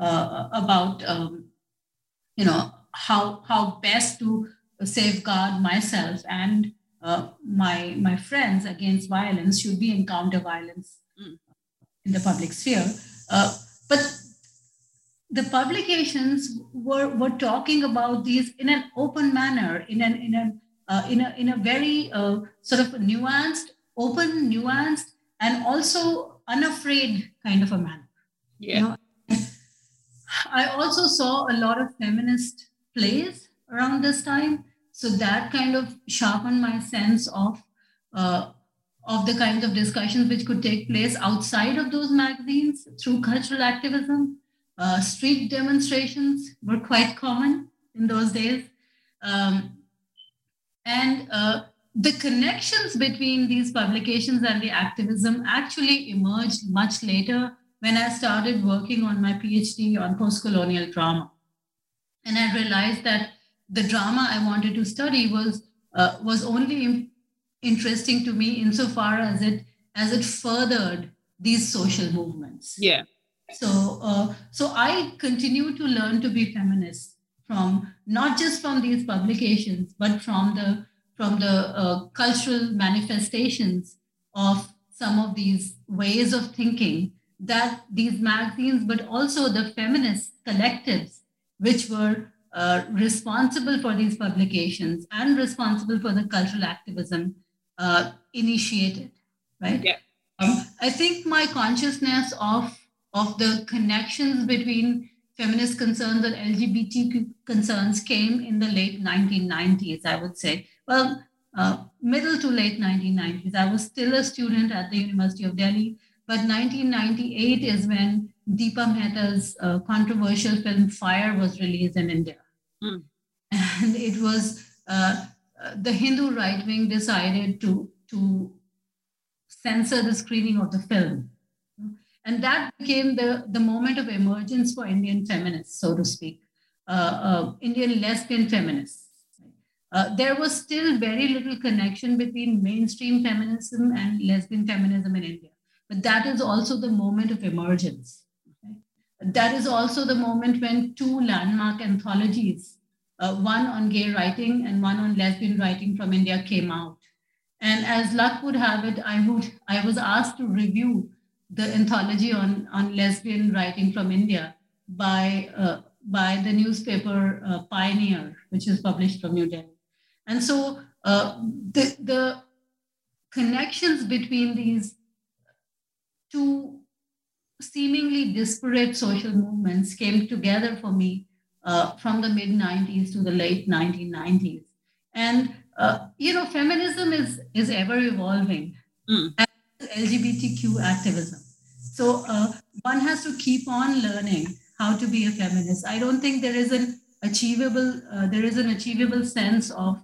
D: you know, how best to safeguard myself and my friends against violence should we encounter violence in the public sphere. But the publications were talking about these in an open manner, in in a very sort of nuanced, open, nuanced, and also unafraid kind of a manner.
C: Yeah.
D: You know, I also saw a lot of feminist plays around this time, so that kind of sharpened my sense of the kinds of discussions which could take place outside of those magazines through cultural activism. Street demonstrations were quite common in those days. And the connections between these publications and the activism actually emerged much later when I started working on my PhD on post-colonial drama. And I realized that the drama I wanted to study was only interesting to me insofar as it furthered these social movements.
C: Yeah.
D: So I continue to learn to be feminist from not just from these publications, but from the cultural manifestations of some of these ways of thinking that these magazines, but also the feminist collectives, which were responsible for these publications and responsible for the cultural activism, initiated, right?
C: Yeah.
D: I think my consciousness of the connections between feminist concerns and LGBTQ concerns came in the late 1990s, I would say. Well, middle to late 1990s. I was still a student at the University of Delhi, but 1998 is when Deepa Mehta's controversial film Fire was released in India.
C: Mm.
D: And it was the Hindu right wing decided to censor the screening of the film. And that became the moment of emergence for Indian feminists, so to speak, Indian lesbian feminists. There was still very little connection between mainstream feminism and lesbian feminism in India. But that is also the moment of emergence. Okay? That is also the moment when two landmark anthologies, one on gay writing and one on lesbian writing from India, came out. And as luck would have it, I was asked to review the anthology on lesbian writing from India by the newspaper Pioneer, which is published from New Delhi. And so the connections between these two seemingly disparate social movements came together for me from the mid-90s to the late 1990s. And, feminism is ever evolving.
C: Mm.
D: As LGBTQ activism. So one has to keep on learning how to be a feminist. I don't think there is an achievable sense of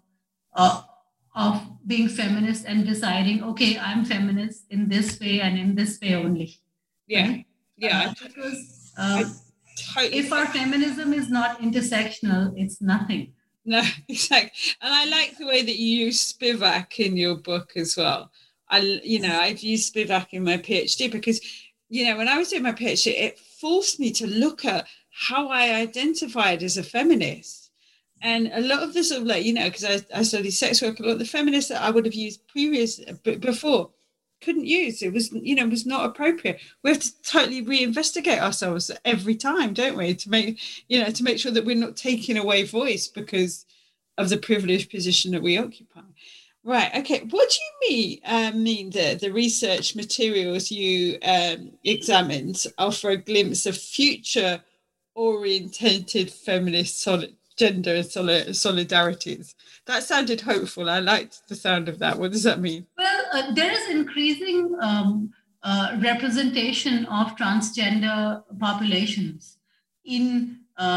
D: being feminist and deciding, okay, I'm feminist in this way and in this way only.
C: Yeah.
D: Right?
C: Yeah.
D: Because
C: Totally.
D: if our feminism is not intersectional, it's nothing.
C: No, exactly. And I like the way that you use Spivak in your book as well. I've used Spivak in my PhD because, when I was doing my PhD, it forced me to look at how I identified as a feminist. And a lot of the sort of because I studied sex work, a lot of the feminists that I would have used before couldn't use. It was, was not appropriate. We have to totally reinvestigate ourselves every time, don't we? To make sure that we're not taking away voice because of the privileged position that we occupy. Right. Okay. What do you mean the research materials you examined offer a glimpse of future-orientated feminist gender solidarities? That sounded hopeful. I liked the sound of that. What does that mean?
D: Well, there is increasing representation of transgender populations in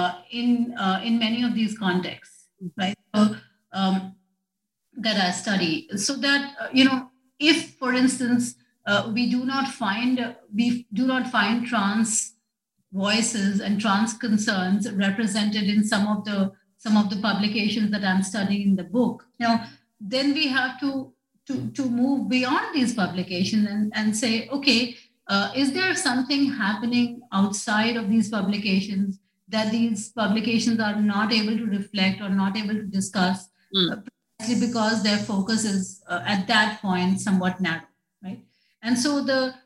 D: many of these contexts, right? So, that I study, so that if, for instance, we do not find trans voices and trans concerns represented in some of the publications that I'm studying in the book, then we have to move beyond these publications and say, okay, is there something happening outside of these publications that these publications are not able to reflect or not able to discuss? Because their focus is at that point somewhat narrow, right? And so the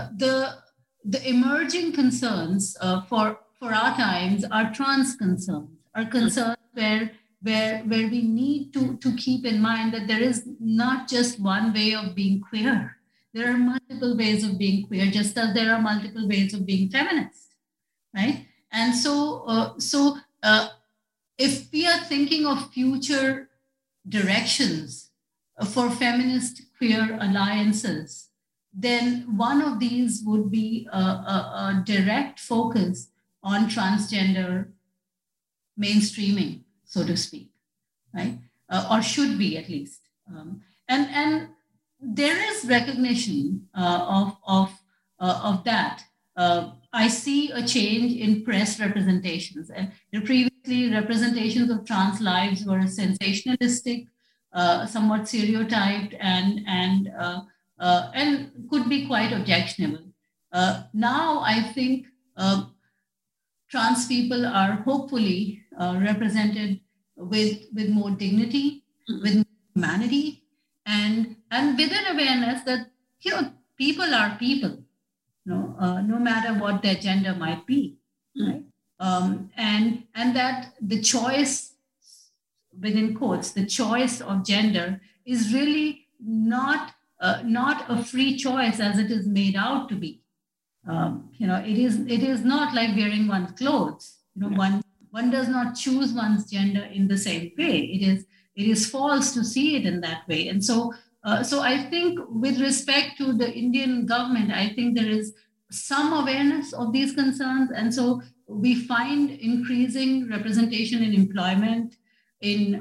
D: emerging concerns for our times are trans concerns, are concerns where where we need to keep in mind that there is not just one way of being queer. There are multiple ways of being queer, just as there are multiple ways of being feminist, right? And so if we are thinking of future directions for feminist queer alliances, then one of these would be a direct focus on transgender mainstreaming, so to speak, right? Or should be at least. And there is recognition of that. I see a change in press representations. And previously, representations of trans lives were sensationalistic, somewhat stereotyped, and could be quite objectionable. Now, I think trans people are hopefully represented with more dignity, with humanity, and with an awareness that people are people, no matter what their gender might be, right? And that the choice, within quotes, the choice of gender is really not a free choice as it is made out to be. It is not like wearing one's clothes. One does not choose one's gender in the same way. It is false to see it in that way. And so I think with respect to the Indian government, I think there is some awareness of these concerns. And so we find increasing representation in employment, in,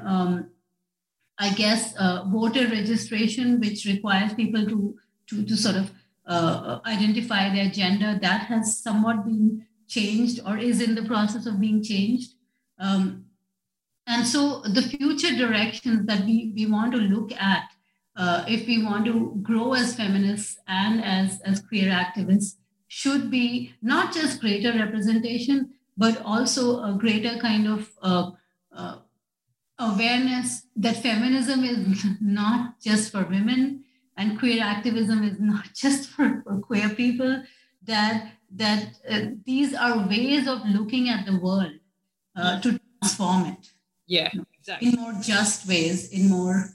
D: voter registration, which requires people to sort of identify their gender. That has somewhat been changed or is in the process of being changed. And so the future directions that we want to look at, if we want to grow as feminists and as queer activists, should be not just greater representation, but also a greater kind of awareness that feminism is not just for women and queer activism is not just for queer people, that these are ways of looking at the world to transform it.
C: Yeah, exactly.
D: In more just ways, in more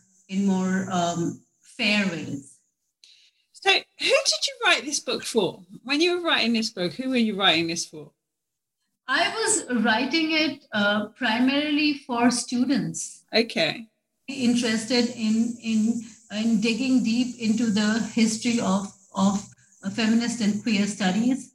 D: fair ways.
C: So who did you write this book for? When you were writing this book, who were you writing this for?
D: I was writing it primarily for students.
C: Okay.
D: Interested in digging deep into the history of feminist and queer studies,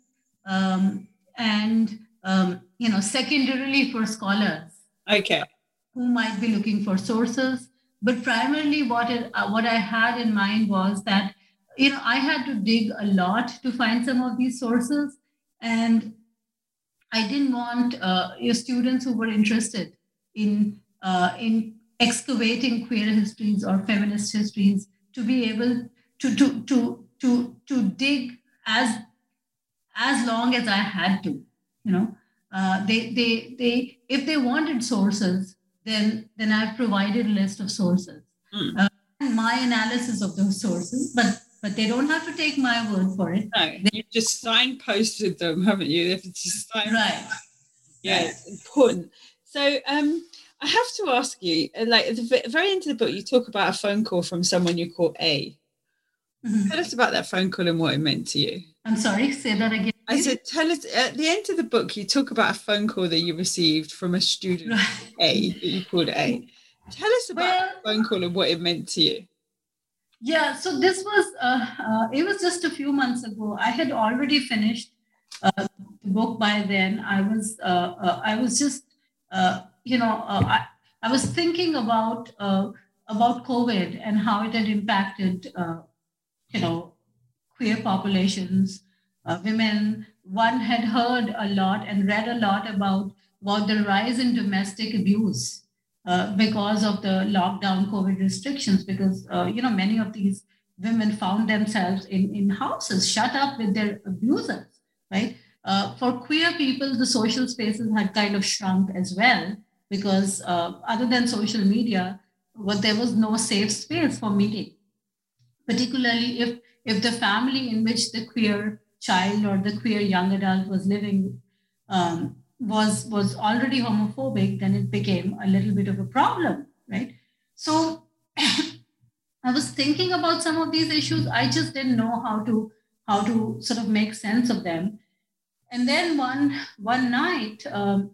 D: secondarily for scholars.
C: Okay.
D: Who might be looking for sources, but primarily what I had in mind was that I had to dig a lot to find some of these sources, and I didn't want students who were interested in excavating queer histories or feminist histories to be able to dig as long as I had to. They if they wanted sources, then I've provided a list of sources and my analysis of those sources, but they don't have to take my word for it.
C: No, you've just signposted them, haven't you? They've just
D: right.
C: Yeah,
D: right.
C: It's important. So I have to ask you, like at the very end of the book, you talk about a phone call from someone you call A. Mm-hmm. Tell us about that phone call and what it meant to you.
D: I'm sorry, say that again.
C: I said, tell us, at the end of the book, you talk about a phone call that you received from a student A, that you called A. Tell us about that phone call and what it meant to you.
D: Yeah, so this was, it was just a few months ago. I had already finished the book by then. I was just, I was thinking about COVID and how it had impacted, queer populations, women. One had heard a lot and read a lot about the rise in domestic abuse because of the lockdown COVID restrictions, because, many of these women found themselves in houses shut up with their abusers, right? For queer people, the social spaces had kind of shrunk as well, because other than social media, there was no safe space for meeting, particularly if the family in which the queer child or the queer young adult was living was already homophobic, then it became a little bit of a problem, right? So I was thinking about some of these issues. I just didn't know how to sort of make sense of them. And then one night,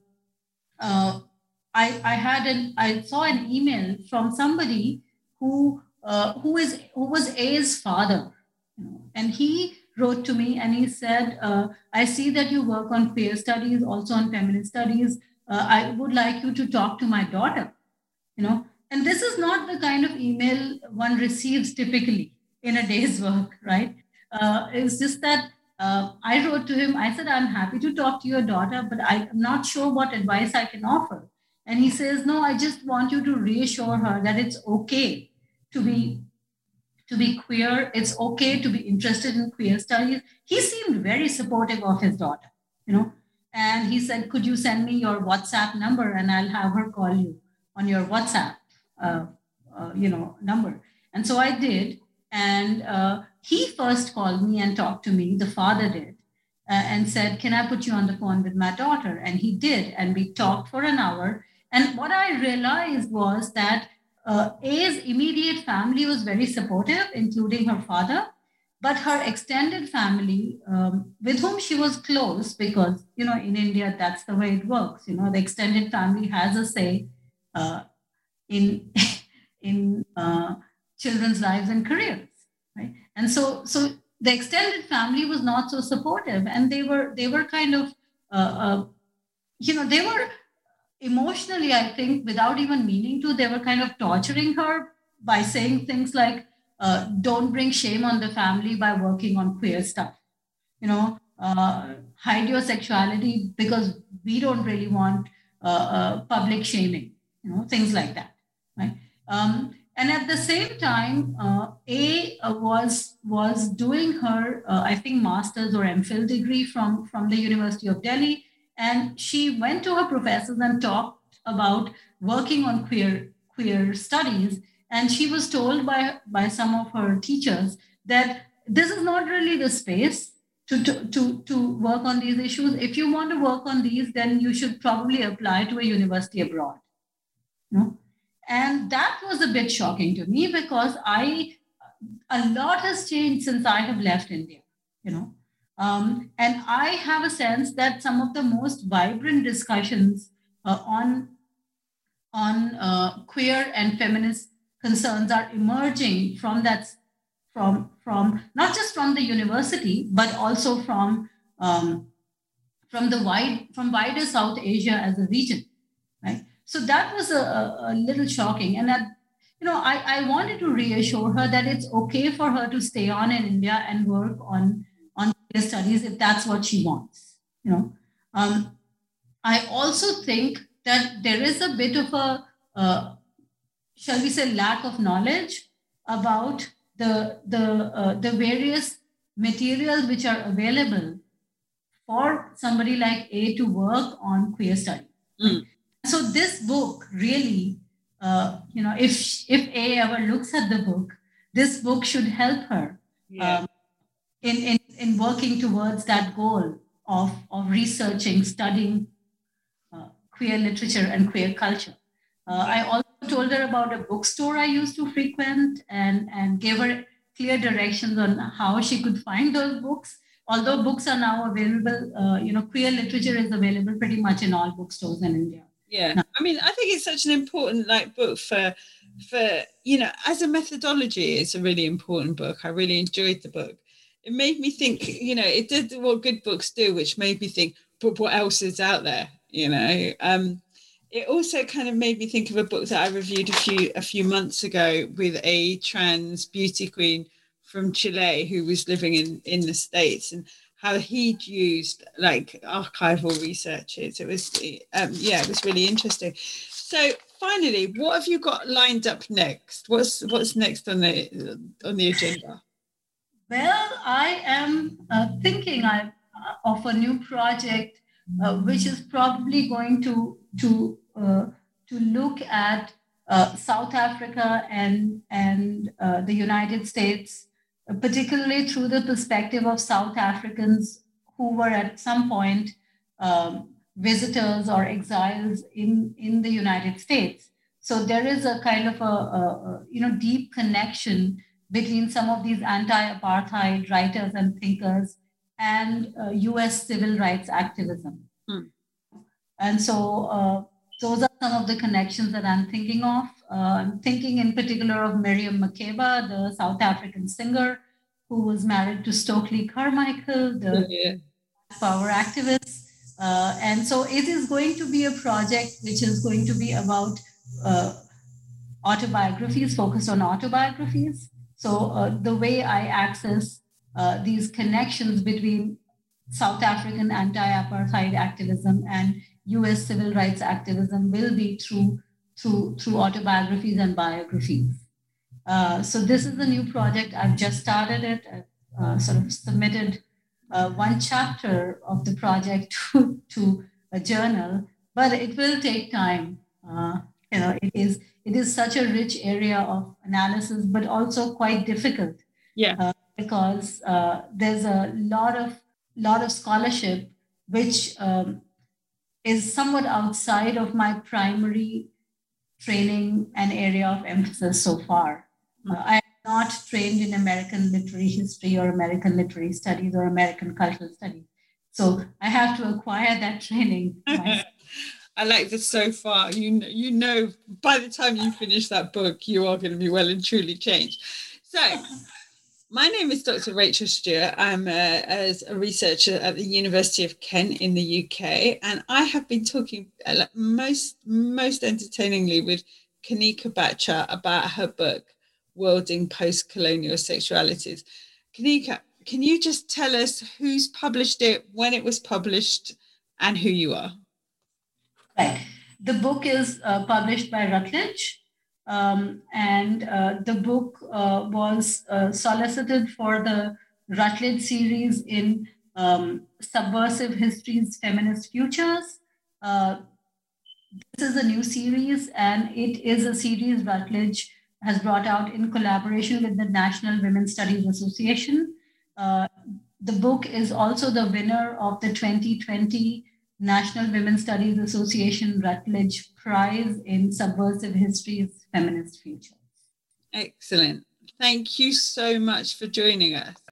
D: I saw an email from somebody who was A's father, and he wrote to me and he said, I see that you work on queer studies, also on feminist studies. I would like you to talk to my daughter, And this is not the kind of email one receives typically in a day's work, right? It's just that I wrote to him. I said, I'm happy to talk to your daughter, but I'm not sure what advice I can offer. And he says, no, I just want you to reassure her that it's okay to be queer. It's okay to be interested in queer studies. He seemed very supportive of his daughter, and he said, could you send me your WhatsApp number and I'll have her call you on your WhatsApp, number. And so I did. And he first called me and talked to me, the father did, and said, can I put you on the phone with my daughter? And he did. And we talked for an hour. And what I realized was that A's immediate family was very supportive, including her father, but her extended family, with whom she was close, because, in India, that's the way it works. The extended family has a say in children's lives and careers, right? And so the extended family was not so supportive, and they were kind of, they were emotionally, I think, without even meaning to, they were kind of torturing her by saying things like, don't bring shame on the family by working on queer stuff, hide your sexuality because we don't really want public shaming, things like that, right? And at the same time, A was doing her, I think, master's or MPhil degree from the University of Delhi. And she went to her professors and talked about working on queer studies. And she was told by some of her teachers that this is not really the space to work on these issues. If you want to work on these, then you should probably apply to a university abroad. And that was a bit shocking to me, because a lot has changed since I have left India, and I have a sense that some of the most vibrant discussions on queer and feminist concerns are emerging from not just from the university, but also from wider South Asia as a region, right? So that was a little shocking. And I wanted to reassure her that it's okay for her to stay on in India and work on queer studies if that's what she wants. I also think that there is a bit of a, shall we say, lack of knowledge about the various materials which are available for somebody like A to work on queer studies. Mm. So this book really, if A ever looks at the book, this book should help her in working towards that goal of researching, studying queer literature and queer culture. I also told her about a bookstore I used to frequent and gave her clear directions on how she could find those books. Although books are now available, queer literature is available pretty much in all bookstores in India.
C: Yeah, I mean, I think it's such an important book for as a methodology. It's a really important book. I really enjoyed the book. It made me think, it did what good books do, which made me think, but what else is out there? It also kind of made me think of a book that I reviewed a few months ago with a trans beauty queen from Chile who was living in the States, and how he'd used archival researches. It was, it was really interesting. So finally, what have you got lined up next? What's next on the agenda?
D: Well, I am thinking of a new project, which is probably going to look at South Africa and the United States, particularly through the perspective of South Africans who were at some point visitors or exiles in the United States. So there is a kind of a deep connection between some of these anti-apartheid writers and thinkers and U.S. civil rights activism. And so those are some of the connections that I'm thinking of. I'm thinking in particular of Miriam Makeba, the South African singer who was married to Stokely Carmichael, the power activist. And so it is going to be a project which is going to be about autobiographies, focused on autobiographies. So the way I access these connections between South African anti-apartheid activism and US civil rights activism will be through autobiographies and biographies. So this is a new project. I've just started it. I've sort of submitted one chapter of the project to a journal, but it will take time. It is such a rich area of analysis, but also quite difficult. Because there's a lot of scholarship which is somewhat outside of my primary training and area of emphasis so far. I am not trained in American literary history or American literary studies or American cultural studies. So I have to acquire that training myself.
C: I like this so far. You know, by the time you finish that book, you are going to be well and truly changed. So my name is Dr. Rachel Stewart. I'm a researcher at the University of Kent in the UK, and I have been talking most entertainingly with Kanika Bhattacharya about her book, Worlding Post-Colonial Sexualities. Kanika, can you just tell us who's published it, when it was published, and who you are?
D: Right. The book is published by Routledge, and the book was solicited for the Routledge series in Subversive Histories, Feminist Futures. This is a new series, and it is a series Routledge has brought out in collaboration with the National Women's Studies Association. The book is also the winner of the 2020 National Women's Studies Association Routledge Prize in Subversive Histories, Feminist Futures.
C: Excellent. Thank you so much for joining us.